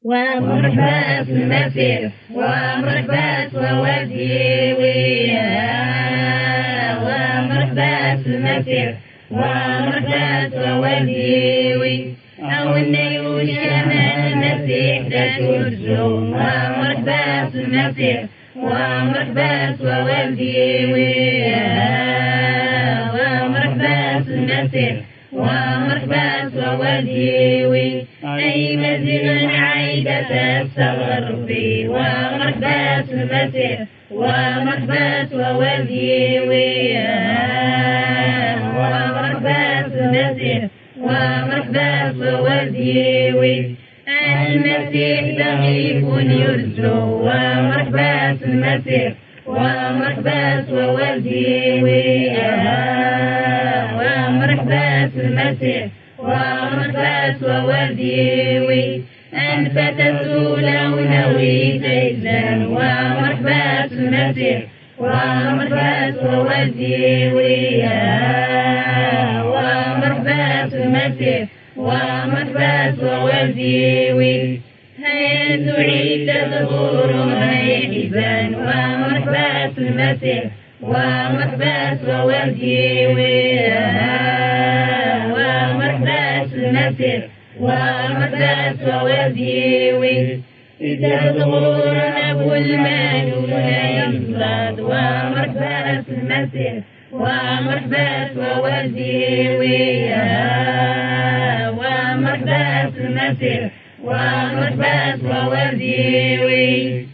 ومرحبا بالمسيح ومرحبا ووالدي ويا ومرحبا بالمسيح ومرحبا ووالدي وي أو النيوش أمام المسيح لا ترجو ومرحبا بالمسيح ومرحبا ووالدي ويا ومرحبا بالمسيح ومرحبا ووالدي وي أي مزيغ عايدة الصغر في ومرحبا بالمسيح ومرحبا ووالدي ويا ومرحبا بالمسيح ومرحبا ووالدي وي المسيح ضعيف يرجو ومرحبا بالمسيح ومرحبا ووالدي ويا ومرحبا بالمسيح ومرحبا ووالدي وي أنت تسولون ويتيزن ومرحبا بالمسيح ومرحبا ووالدي ويا ومرحبا بالمسيح ومرحبا ووالدي وي هيا تعيد ظهور هيا حزان ومرحبا بالمسيح ومرحبا ووالدي ويا ومرحبا بالمسيح ومرحبا ووالدي وي إذا ظهور أبو المال لا ينصاد ومرحبا بالمسيح ومرحبا ووالدي ويا ومرحبا بالمسيح ومرحبا ووالدي وي